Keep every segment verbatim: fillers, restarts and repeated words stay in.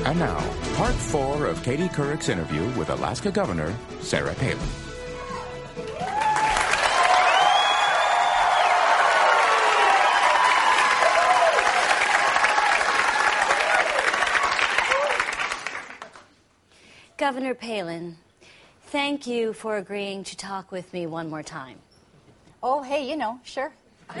And now, part four of Katie Couric's interview with Alaska Governor Sarah Palin. Governor Palin, thank you for agreeing to talk with me one more time. Oh, hey, you know, sure.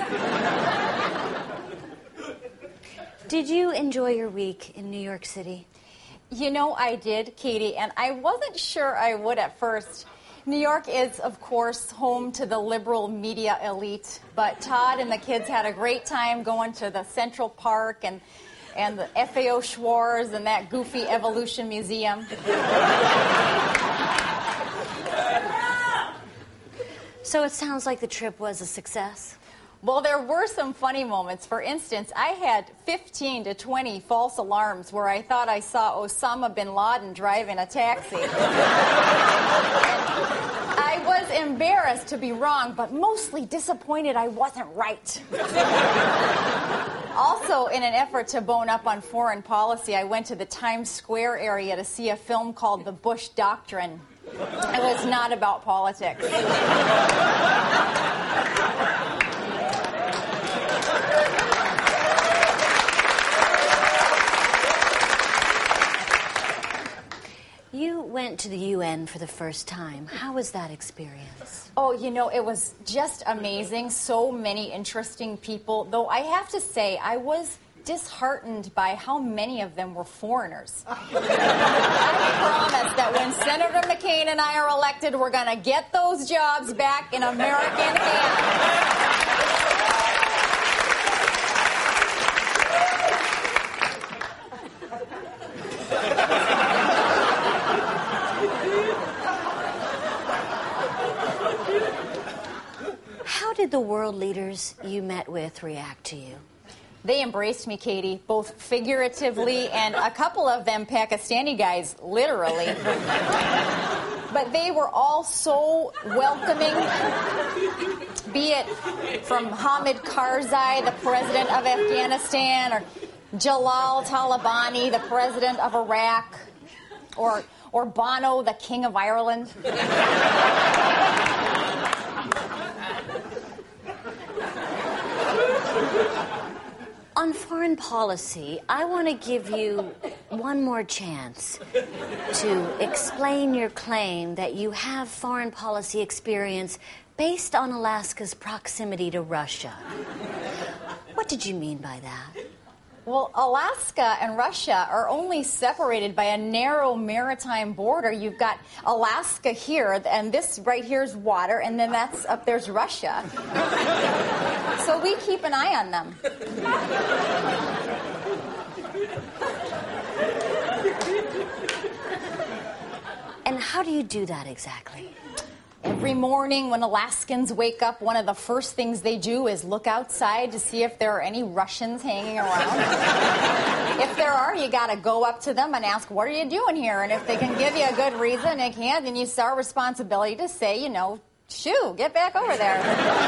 Did you enjoy your week in New York City? You know, I did, Katie, and I wasn't sure I would at first. New York is, of course, home to the liberal media elite, but Todd and the kids had a great time going to the Central Park and and the F A O Schwarz and that goofy Evolution Museum. So it sounds like the trip was a success. Well, there were some funny moments. For instance, I had fifteen to twenty false alarms where I thought I saw Osama bin Laden driving a taxi. I was embarrassed to be wrong, but mostly disappointed I wasn't right. Also, in an effort to bone up on foreign policy, I went to the Times Square area to see a film called The Bush Doctrine. It was not about politics. You went to the U N for the first time. How was that experience? Oh, you know, it was just amazing. So many interesting people. Though I have to say, I was disheartened by how many of them were foreigners. I promise that when Senator McCain and I are elected, we're going to get those jobs back in American hands. How did the world leaders you met with react to you? They embraced me, Katie, both figuratively and a couple of them Pakistani guys, literally. But they were all so welcoming, be it from Hamid Karzai, the president of Afghanistan, or Jalal Talabani, the president of Iraq, or, or Bono, the king of Ireland. On foreign policy, I want to give you one more chance to explain your claim that you have foreign policy experience based on Alaska's proximity to Russia. What did you mean by that? Well, Alaska and Russia are only separated by a narrow maritime border. You've got Alaska here, and this right here is water, and then that's up there's Russia. So we keep an eye on them. And how do you do that exactly? Every morning when Alaskans wake up, one of the first things they do is look outside to see if there are any Russians hanging around. If there are, you got to go up to them and ask, what are you doing here? And if they can give you a good reason, they can't, then it's our responsibility to say, you know, shoo, get back over there.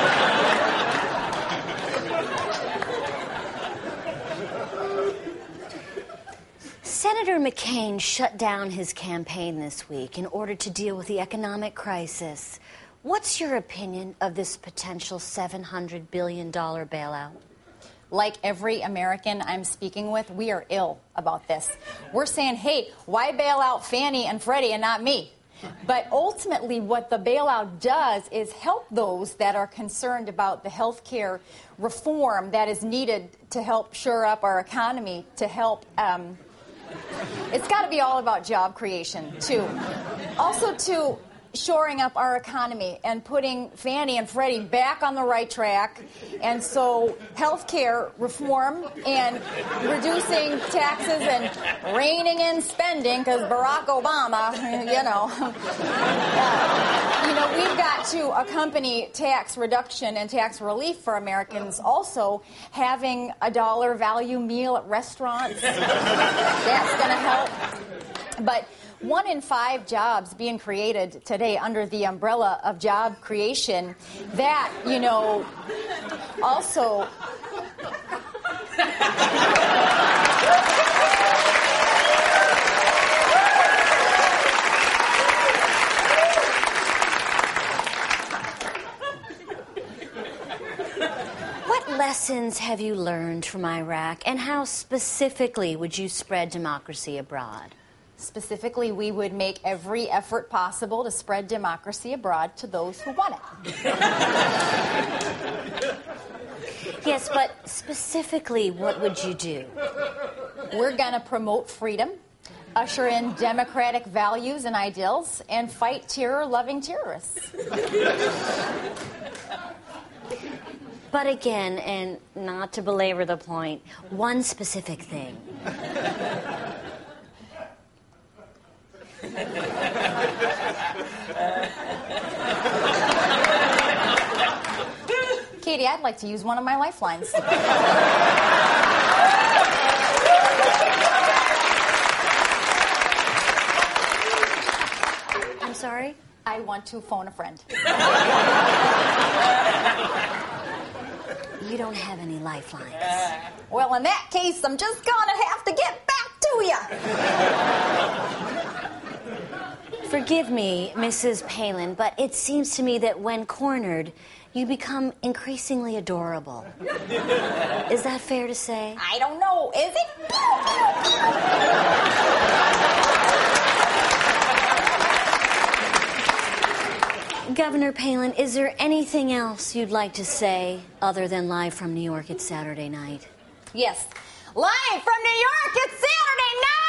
Senator McCain shut down his campaign this week in order to deal with the economic crisis. What's your opinion of this potential seven hundred billion dollars bailout? Like every American I'm speaking with, we are ill about this. We're saying, hey, why bail out Fannie and Freddie and not me? But ultimately, what the bailout does is help those that are concerned about the health care reform that is needed to help shore up our economy, to help... Um, It's got to be all about job creation, too. Also, to shoring up our economy and putting Fannie and Freddie back on the right track. And so health care reform and reducing taxes and reining in spending, because Barack Obama, you know. uh, you know, we've got to accompany tax reduction and tax relief for Americans also having a dollar value meal at restaurants. That's going to help. But one in five jobs being created today under the umbrella of job creation, that, you know, also... lessons have you learned from Iraq, and how specifically would you spread democracy abroad? Specifically, we would make every effort possible to spread democracy abroad to those who want it. Yes, but specifically, what would you do? We're going to promote freedom, usher in democratic values and ideals, and fight terror-loving terrorists. But again, and not to belabor the point, one specific thing. Katie, I'd like to use one of my lifelines. I'm sorry? I want to phone a friend. You don't have any lifelines. Well, in that case, I'm just gonna have to get back to you. Forgive me, Missus Palin, but it seems to me that when cornered, you become increasingly adorable. Is that fair to say? I don't know. Is it? Governor Palin, is there anything else you'd like to say other than live from New York, it's Saturday night? Yes. Live from New York, it's Saturday night!